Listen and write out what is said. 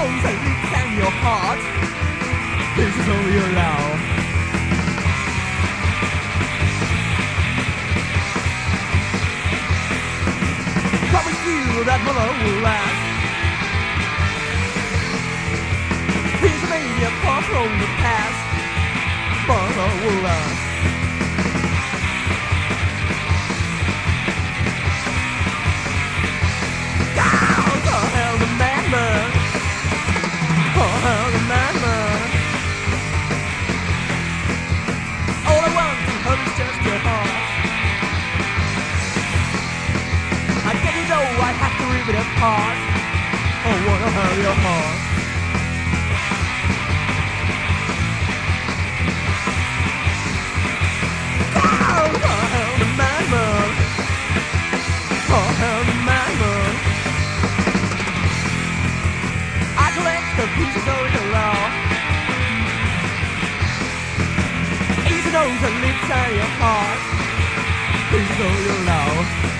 nose and lips and your heart. This is all you love. Promise you that my love will last. Things may be apart from the past, but love will last. I have to rip it apart. I wanna hurt your heart. Oh, the madman. Oh, the madman. I collect the pieces of your love. Easy nose and lips and your heart. Pieces of your love.